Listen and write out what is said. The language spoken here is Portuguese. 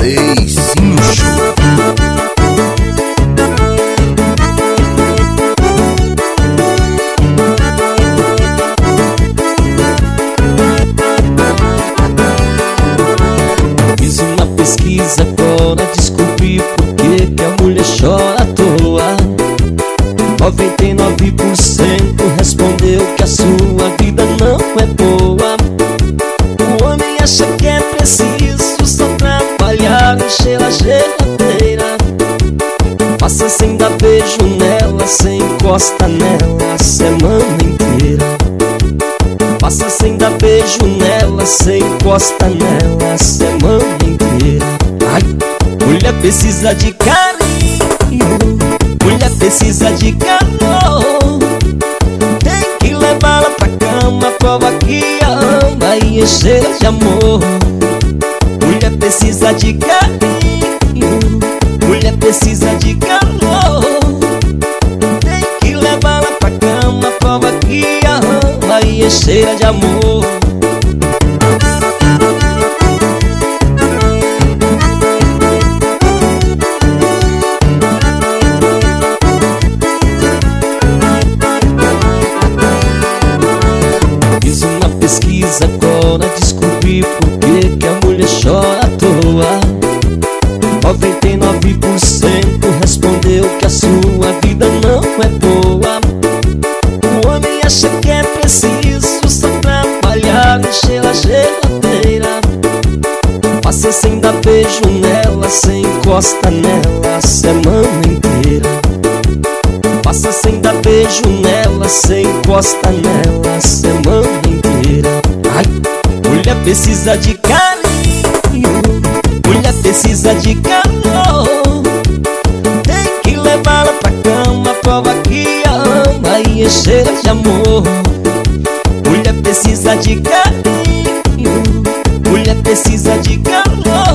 Leicinho Show. Fiz uma pesquisa agora, descobri por que a mulher chora à toa. 99% respondeu que a sua vida não é boa. O homem acha que é preciso só trabalhar, encher a geladeira. Passa sem dar beijo nela, sem encosta nela a semana inteira. Passa sem dar beijo nela, sem encosta nela a semana inteira. Ai, mulher precisa de carinho, mulher precisa de calor. Tem que levá-la pra cama, prova que a ama e encher de amor. Mulher precisa de carinho, mulher precisa de calor. Tem que levá-la pra cama, prova que a ama e encher de amor. Fiz uma pesquisa agora, descobri por que a mulher chora à toa. 99% respondeu que a sua vida não é boa. O homem acha que é preciso só trabalhar, encher a geladeira. Passa sem dar beijo nela, sem encosta nela a semana inteira. Passa sem dar beijo nela, sem encosta nela a semana inteira. Ai, mulher precisa de carinho, mulher precisa de calor. Tem que levá-la pra cama, prova que a ama e encher de amor. Mulher precisa de carinho, mulher precisa de calor.